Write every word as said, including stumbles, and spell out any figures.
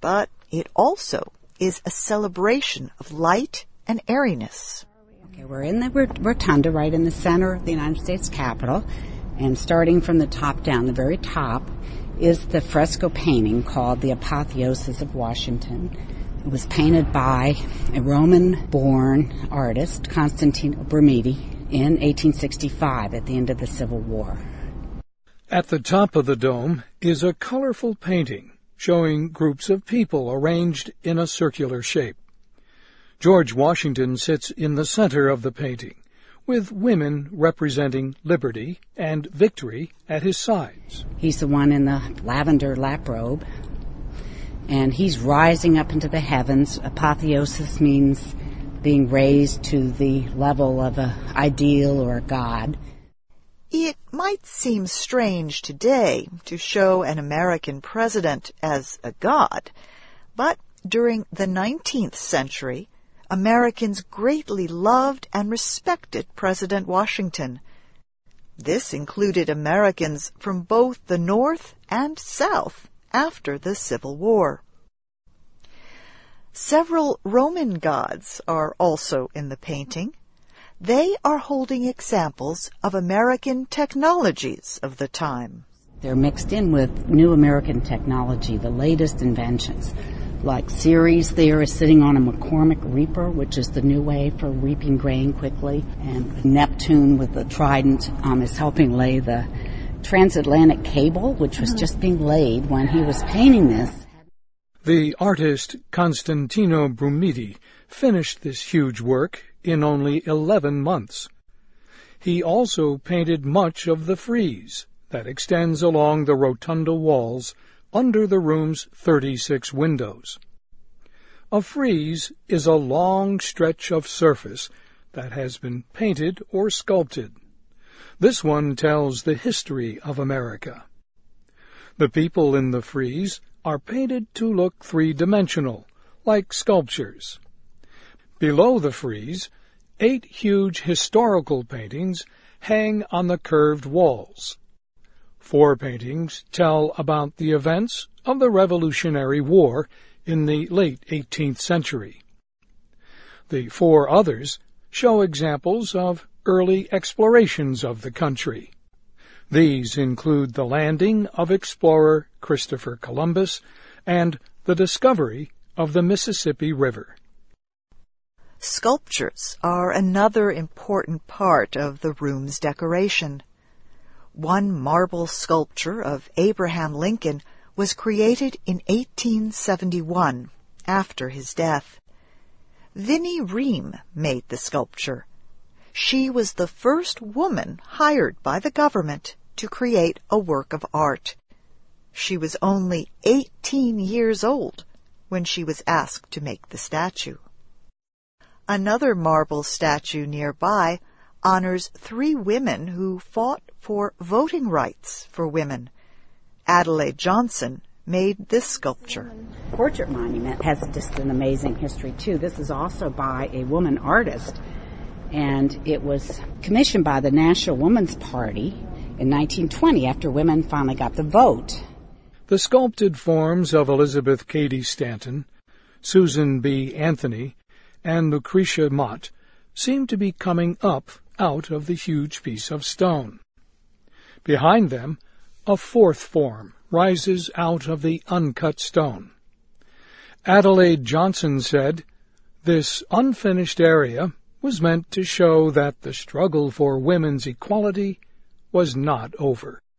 but it also is a celebration of light and airiness. Okay, we're in the rotunda right in the center of the United States Capitol, and starting from the top down, the very top, is the fresco painting called The Apotheosis of Washington. It was painted by a Roman-born artist, Constantino Brumidi, in eighteen sixty-five at the end of the Civil War. At the top of the dome is a colorful painting showing groups of people arranged in a circular shape. George Washington sits in the center of the painting, with women representing liberty and victory at his sides. He's the one in the lavender lap robe, and he's rising up into the heavens. Apotheosis means being raised to the level of an ideal or a god. It might seem strange today to show an American president as a god, but during the nineteenth century, Americans greatly loved and respected President Washington. This included Americans from both the North and South after the Civil War. Several Roman gods are also in the painting. They are holding examples of American technologies of the time. They're mixed in with new American technology, the latest inventions. Like Ceres there is sitting on a McCormick reaper, which is the new way for reaping grain quickly. And Neptune with the trident um, is helping lay the transatlantic cable, which was just being laid when he was painting this. The artist Constantino Brumidi finished this huge work in only eleven months. He also painted much of the frieze that extends along the rotunda walls under the room's thirty-six windows. A frieze is a long stretch of surface that has been painted or sculpted. This one tells the history of America. The people in the frieze are painted to look three-dimensional, like sculptures. Below the frieze, eight huge historical paintings hang on the curved walls. Four paintings tell about the events of the Revolutionary War in the late eighteenth century. The four others show examples of early explorations of the country. These include the landing of explorer Christopher Columbus and the discovery of the Mississippi River. Sculptures are another important part of the room's decoration. One marble sculpture of Abraham Lincoln was created in eighteen seventy-one, after his death. Vinnie Ream made the sculpture. She was the first woman hired by the government to create a work of art. She was only eighteen years old when she was asked to make the statue. Another marble statue nearby honors three women who fought for voting rights for women. Adelaide Johnson made this sculpture. The portrait monument has just an amazing history, too. This is also by a woman artist, and it was commissioned by the National Woman's Party in nineteen twenty after women finally got the vote. The sculpted forms of Elizabeth Cady Stanton, Susan B. Anthony, and Lucretia Mott seem to be coming up out of the huge piece of stone. Behind them, a fourth form rises out of the uncut stone. Adelaide Johnson said, "This unfinished area was meant to show that the struggle for women's equality was not over."